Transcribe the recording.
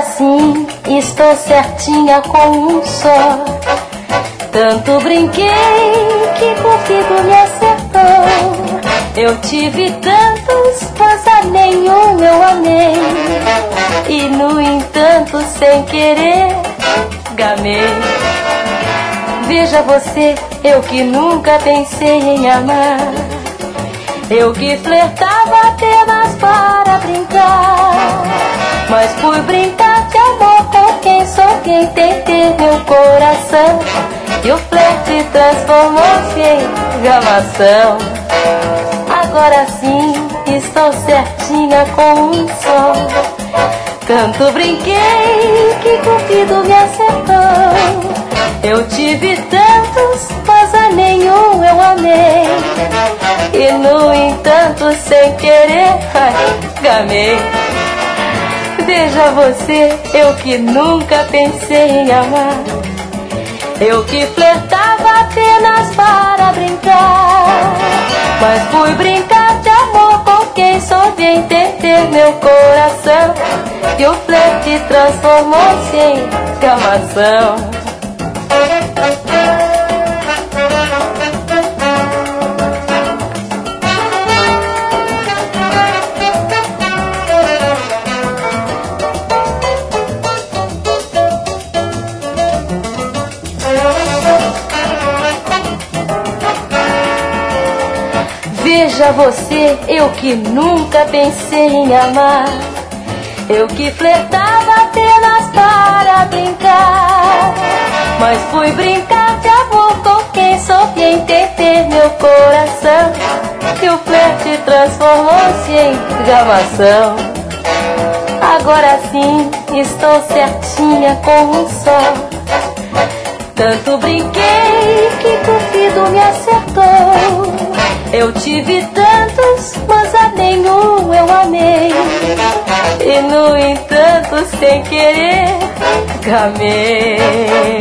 sim, estou certinha com um só. Tanto brinquei que Cupido me acertou. Eu tive tantos, mas a nenhum eu amei. E no entanto, sem querer, gamei. Veja você, eu que nunca pensei em amar. Eu que flertava apenas para brincar. Mas fui brincar de amor com quem sou, quem tem ter meu coração. E o flerte transformou-se em gamação. Agora sim, estou certinha com um só. Tanto brinquei que Cupido me acertou. Eu tive tantos, mas a nenhum eu amei. E no entanto, sem querer, gamei. Veja você, eu que nunca pensei em amar. Eu que flertava apenas para brincar. Mas fui brincar de amor com quem soube entender meu coração. E o flerte transformou-se em gamação. Veja você, eu que nunca pensei em amar. Eu que flertava apenas para brincar. Mas fui brincar de amor com quem soube entender meu coração. E o flerte transformou-se em gamação. Agora sim, estou certinha com um só. Tanto brinquei que Cupido me acertou. Eu tive tantos, mas a nenhum eu amei. E no entanto, sem querer, gamei.